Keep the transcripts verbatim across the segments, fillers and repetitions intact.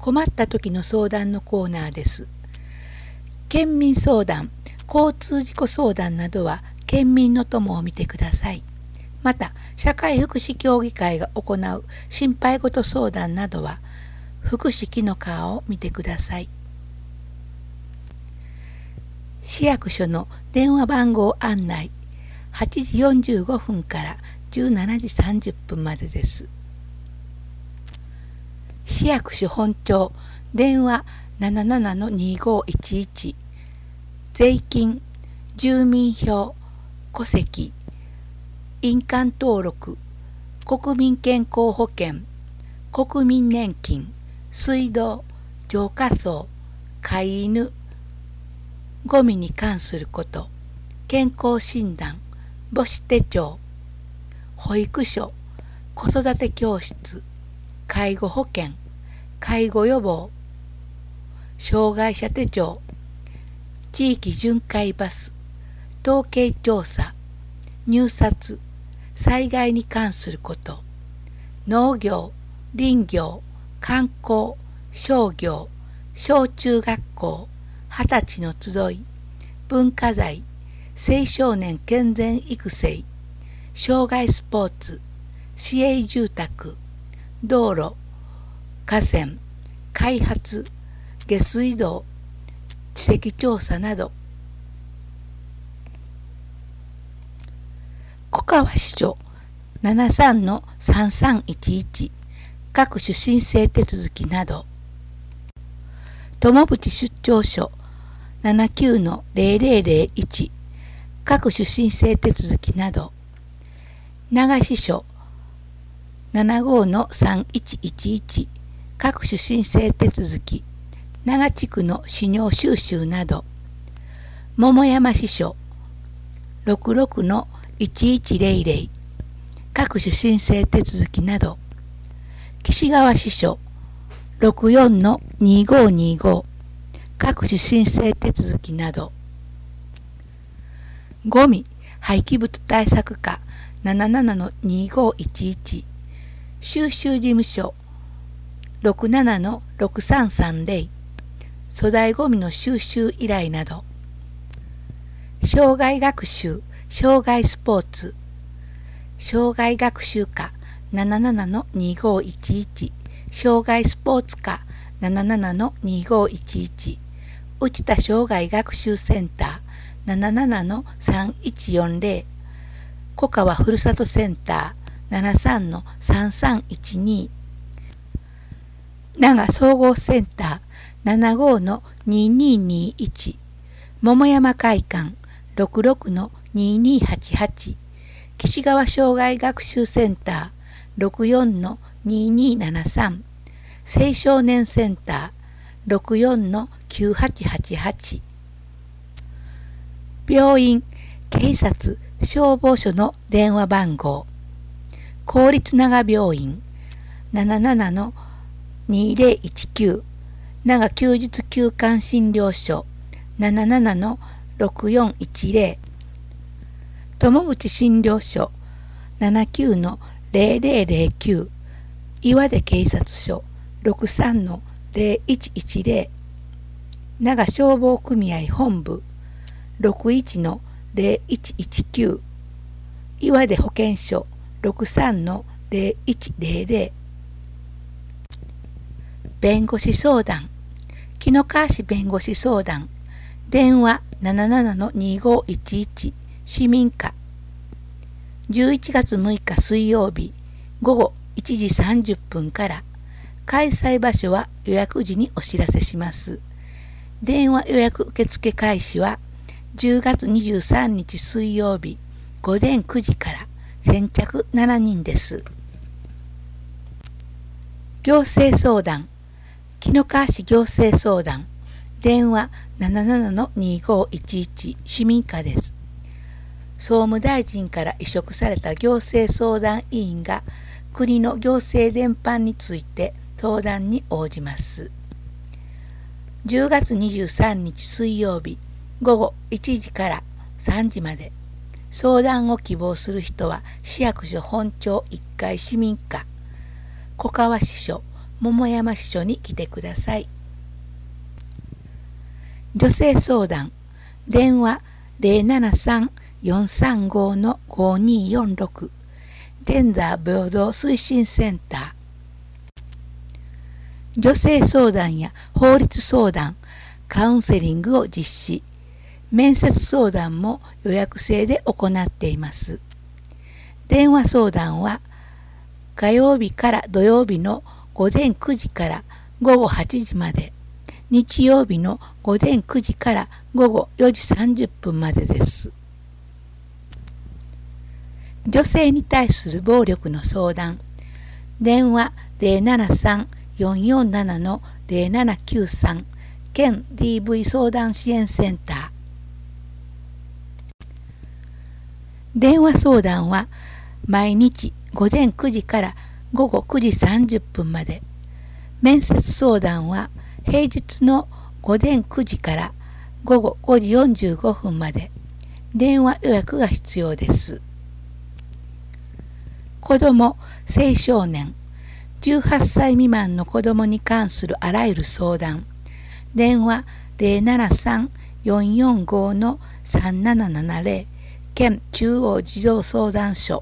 困った時の相談のコーナーです。県民相談、交通事故相談などは県民の友を見てください。また、社会福祉協議会が行う心配事相談などは福祉木の川を見てください。市役所の電話番号案内、はちじよんじゅうごふんからじゅうしちじさんじゅっぷんまでです。市役所本庁、電話 ななななのにごいちいち、税金、住民票、戸籍、印鑑登録、国民健康保険、国民年金、水道、浄化槽、飼い犬、ゴミに関すること、健康診断、母子手帳、保育所、子育て教室、介護保険、介護予防、障害者手帳、地域巡回バス、統計調査、入札、災害に関すること、農業、林業、観光、商業、小中学校、二十歳の集い、文化財、青少年健全育成、障害スポーツ、市営住宅、道路、河川、開発、下水道、地籍調査など、小川支所 ななさんのさんさんいちいち 各種申請手続きなど、友淵出張所 ななきゅうのぜろぜろぜろいち 各種申請手続きなど、長支所 ななごのさんいちいちいち 各種申請手続き、長地区の資料収集など、桃山支所 ろくろくのいちいちぜろぜろ 各種申請手続きなど、岸川支所 ろくよんのにごにご 各種申請手続きなど、ゴミ廃棄物対策課 ななななのにごいちいち 収集事務所 ろくななのろくさんさんぜろ 粗大ゴミの収集依頼など、障害学習、障害スポーツ、障害学習課 ななななのにごいちいち、障害スポーツ課 ななななのにごいちいち、内田障害学習センター ななななのさんいちよんぜろ、小川ふるさとセンター ななさんのさんさんいちに、長総合センター ななごのにににいち、桃山会館 ろくろくのににはちはち、岸川障害学習センター ろくよんのににななさん、青少年センター ろくよんのきゅうはちはちはち、病院、警察、消防署の電話番号、公立長病院 ななななのにぜろいちきゅう、長休日休館診療所 ななななのろくよんいちぜろ、友淵診療所 ななきゅうのぜろぜろぜろきゅう、岩出警察署 ろくさんのぜろいちいちぜろ、長消防組合本部 ろくいちのぜろいちいちきゅう、岩出保健所 ろくさんのぜろいちぜろぜろ、弁護士相談、紀の川市弁護士相談、電話 ななななのにごいちいち、市民課、じゅういちがつむいか水曜日ごごいちじさんじゅっぷんから、開催場所は予約時にお知らせします。電話予約受付開始はじゅうがつにじゅうさんにち水曜日ごぜんくじから先着しちにんです。行政相談、紀の川市行政相談、電話 ななななのにごいちいち 市民課です。総務大臣から委嘱された行政相談委員が国の行政全般について相談に応じます。じゅうがつにじゅうさんにち水曜日ごごいちじからさんじまで、相談を希望する人は市役所本庁いっかい市民課、小川支所桃山支所に来てください。女性相談電話 ゼロななさん よんさんご ごにーよんろく ジェンダー平等推進センター。女性相談や法律相談、カウンセリングを実施、面接相談も予約制で行っています。電話相談は火曜日から土曜日の午前くじから午後はちじまで、日曜日の午前くじから午後よじさんじゅっぷんまでです。女性に対する暴力の相談、電話 ゼロななさん よんよんなな ゼロななきゅうさん 県 ディーブイ 相談支援センター。電話相談は毎日午前くじから午後くじさんじゅっぷんまで、面接相談は平日の午前くじから午後ごじよんじゅうごふんまで、電話予約が必要です。子ども・青少年、じゅうはっさい未満の子どもに関するあらゆる相談、電話 ゼロななさん よんよんご さんななななゼロ 県中央児童相談所。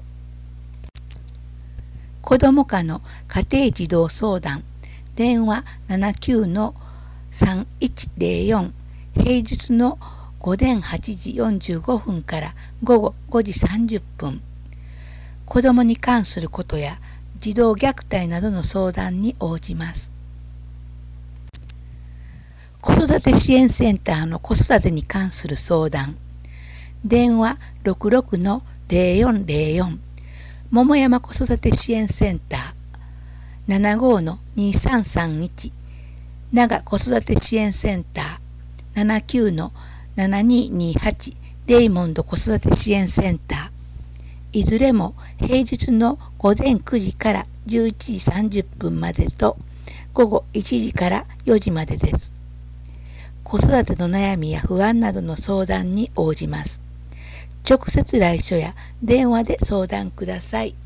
子ども課の家庭児童相談、電話 ななきゅう さんいちゼロよん 平日の午前はちじよんじゅうごふんから午後ごじさんじゅっぷん。子どもに関することや児童虐待などの相談に応じます。子育て支援センターの子育てに関する相談、電話 ろくろく ゼロよんゼロよん 桃山子育て支援センター ななご にさんさんいち 長子育て支援センター ななきゅう ななににはち レイモンド子育て支援センター、いずれも平日の午前くじからじゅういちじさんじゅっぷんまでと午後いちじからよじまでです。子育ての悩みや不安などの相談に応じます。直接来所や電話で相談ください。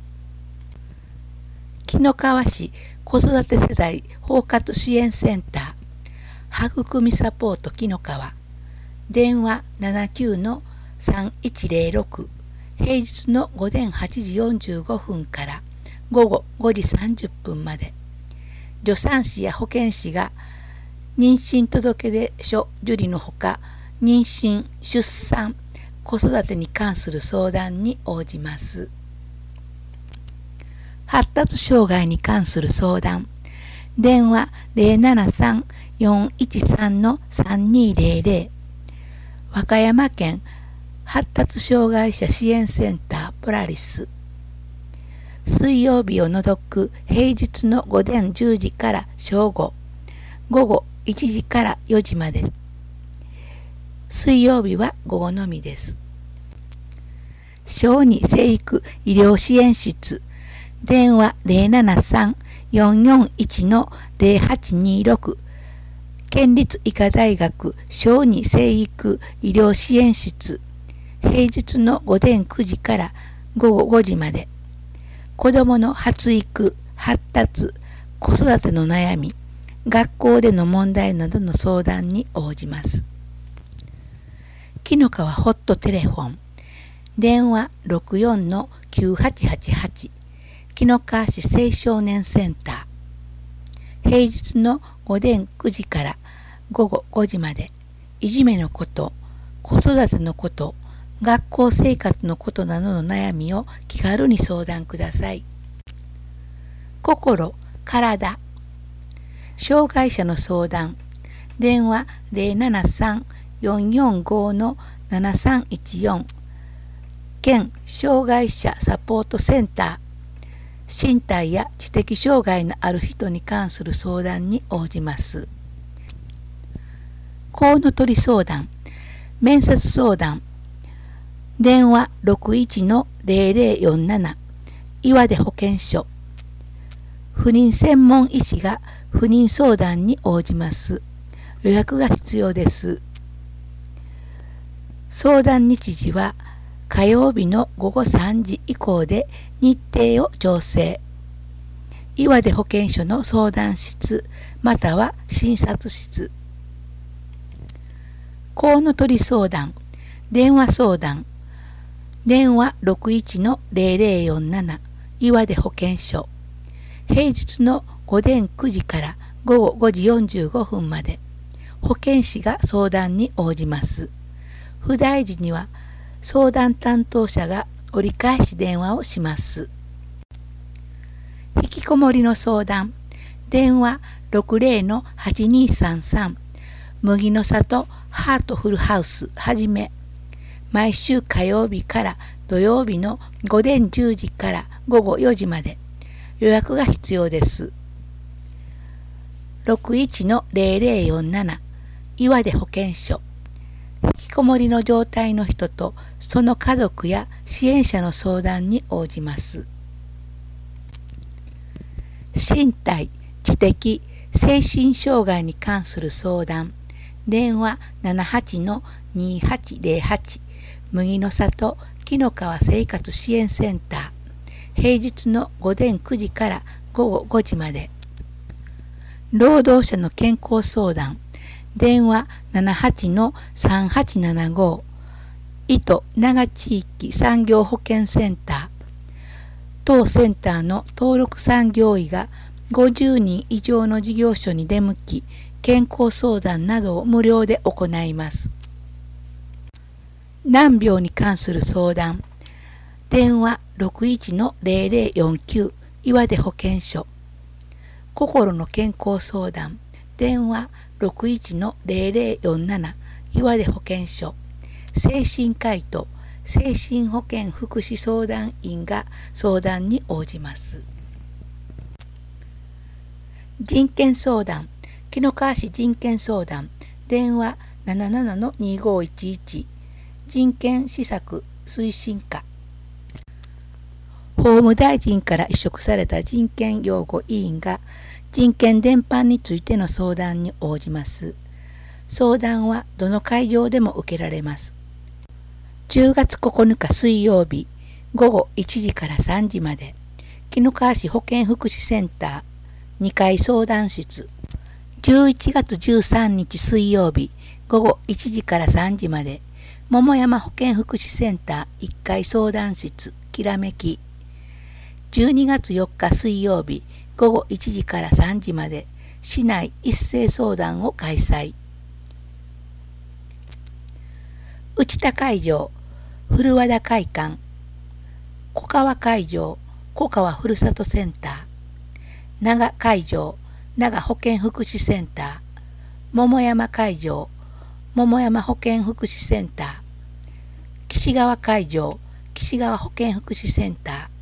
紀の川市子育て世代包括支援センター、育みサポート紀の川、電話 ななきゅう さんいちゼロろく、平日の午前はちじよんじゅうごふんから午後ごじさんじゅっぷんまで、助産師や保健師が妊娠届出書受理のほか、妊娠・出産、子育てに関する相談に応じます。発達障害に関する相談、電話 ゼロななさん よんいちさん さんにゼロゼロ、和歌山県発達障害者支援センターポラリス、水曜日を除く平日の午前じゅうじから正午、午後いちじからよじまで、水曜日は午後のみです。小児生育医療支援室、電話 ゼロななさん よんよんいち ゼロはちにろく、県立医科大学小児生育医療支援室、平日の午前くじから午後ごじまで、子どもの発育、発達、子育ての悩み、学校での問題などの相談に応じます。紀の川ホットテレフォン、電話 ろくよん きゅうはちはちはち、紀の川市青少年センター、平日の午前くじから午後ごじまで、いじめのこと、子育てのこと、学校生活のことなどの悩みを気軽に相談ください。心、体、障害者の相談、電話 ゼロななさん よんよんご ななさんいちよん、県障害者サポートセンター、身体や知的障害のある人に関する相談に応じます。コウノトリ相談、面接相談、電話 ろくいち ゼロゼロよんなな、岩出保健所、不妊専門医師が不妊相談に応じます。予約が必要です。相談日時は火曜日の午後さんじ以降で日程を調整。 岩手保健所の相談室または診察室。コウノトリ相談、電話相談、電話 ろくいちのゼロゼロよんなな 岩手保健所。平日の午前くじから午後ごじよんじゅうごふんまで保健師が相談に応じます。不在時には相談担当者が折り返し電話をします。引きこもりの相談、電話 ろくゼロのはちにさんさん 麦の里ハートフルハウスはじめ。毎週火曜日から土曜日の午前じゅうじから午後よじまで予約が必要です。ろくいちのゼロゼロよんなな 岩手保健所。引きこもりの状態の人とその家族や支援者の相談に応じます。身体、知的、精神障害に関する相談、電話 ななはちのにはちゼロはち 麦の里紀の川生活支援センター。平日の午前くじから午後ごじまで。労働者の健康相談、電話 ななはちのさんはちななご 糸長地域産業保健センター。当センターの登録産業医がごじゅうにん以上の事業所に出向き、健康相談などを無料で行います。難病に関する相談、電話 ろくいちのゼロゼロよんきゅう 岩手保健所。心の健康相談、電話 ろくいちのゼロゼロよんなな 岩手保健所。精神科医と精神保健福祉相談員が相談に応じます。人権相談、紀の川市人権相談、電話 ななななのにごいちいち 人権施策推進課。法務大臣から委嘱された人権擁護委員が人権伝播についての相談に応じます。相談はどの会場でも受けられます。じゅうがつここのか水曜日午後いちじからさんじまで、紀の川市保健福祉センターにかい相談室。じゅういちがつじゅうさんにち水曜日午後いちじからさんじまで、桃山保健福祉センターいっかい相談室きらめき。じゅうにがつよっか水曜日午後いちじからさんじまで、市内一斉相談を開催。内田会場、古和田会館、小川会場、小川ふるさとセンター、長会場、長保健福祉センター、桃山会場、桃山保健福祉センター、岸川会場、岸川保健福祉センター。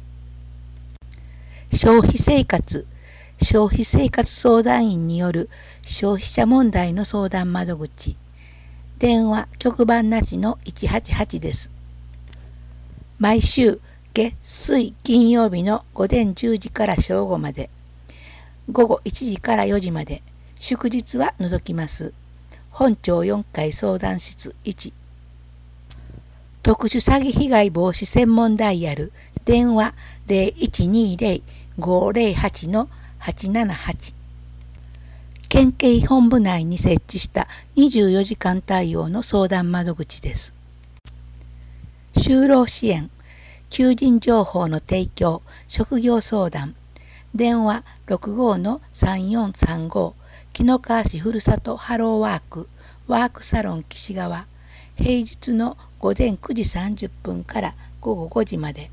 消費生活、消費生活相談員による消費者問題の相談窓口。電話・局番なしのいちはちはちです。毎週月水金曜日の午前じゅうじから正午まで、午後いちじからよじまで、祝日は除きます。本町よんかい相談室いち。特殊詐欺被害防止専門ダイヤル、電話 ゼロいちにゼロ ごゼロはちのはちななはち。県警本部内に設置したにじゅうよじかん対応の相談窓口です。就労支援、求人情報の提供、職業相談、電話 ろくごのさんよんさんご 紀の川市ふるさとハローワーク、ワークサロン岸川、平日の午前くじさんじゅっぷんから午後ごじまで。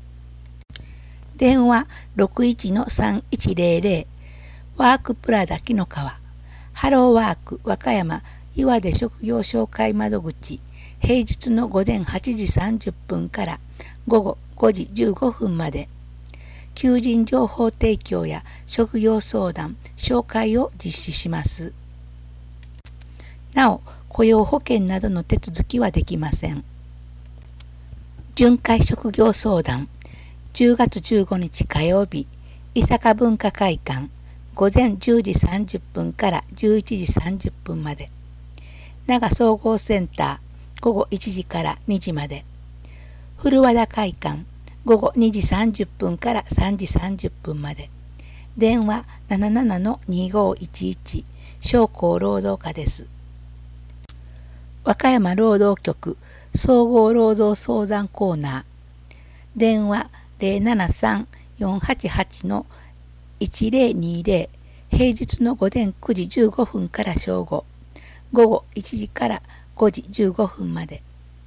電話 ろくいちのさんいちゼロゼロワークプラダ紀の川、ハローワーク和歌山岩手職業紹介窓口、平日の午前はちじさんじゅっぷんから午後ごじじゅうごふんまで。求人情報提供や職業相談、紹介を実施します。なお、雇用保険などの手続きはできません。巡回職業相談、じゅうがつじゅうごにち火曜日、伊坂文化会館、午前じゅうじさんじゅっぷんからじゅういちじさんじゅっぷんまで。長総合センター、午後いちじからにじまで。古和田会館、午後にじさんじゅっぷんからさんじさんじゅっぷんまで。 電話 ななななのにごいちいち 商工労働課です。和歌山労働局総合労働相談コーナー、電話 ゼロななさん よんはちはち のいちゼロにゼロ、平日の午前くじじゅうごふんから正午、午後いちじからごじじゅうごふんまで。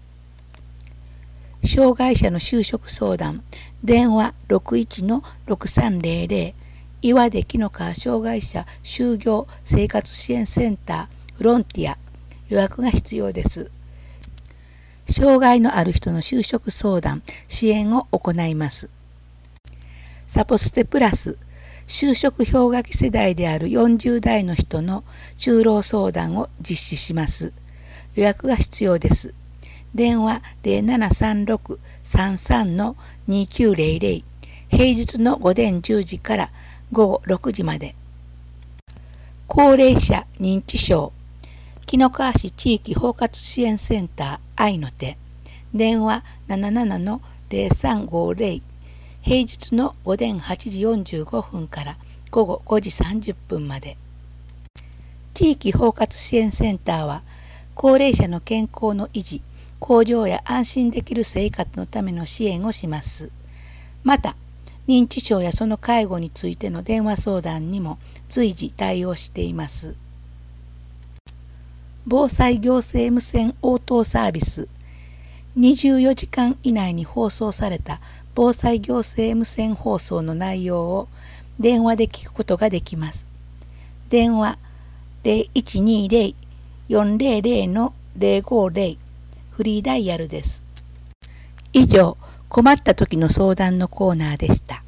障害者の就職相談、電話 ろくいちのろくさんゼロゼロ、岩出紀の川障害者就業生活支援センターフロンティア、予約が必要です。障害のある人の就職相談、支援を行います。サポステプラス、就職氷河期世代であるよんじゅう代の人の就労相談を実施します。予約が必要です。電話 ゼロななさんろく さんさんのにきゅうゼロゼロ、平日の午前じゅうじから午後ろくじまで。高齢者認知症、紀の川市地域包括支援センター愛の手、電話 ななななのゼロさんごゼロ、平日の午前はちじよんじゅうごふんから午後ごじさんじゅっぷんまで。地域包括支援センターは、高齢者の健康の維持、向上や安心できる生活のための支援をします。また、認知症やその介護についての電話相談にも随時対応しています。防災行政無線応答サービス、にじゅうよじかん以内に放送された防災行政無線放送の内容を電話で聞くことができます。電話 ゼロいちにゼロ よんゼロゼロのゼロごゼロ、フリーダイヤルです。以上、困った時の相談のコーナーでした。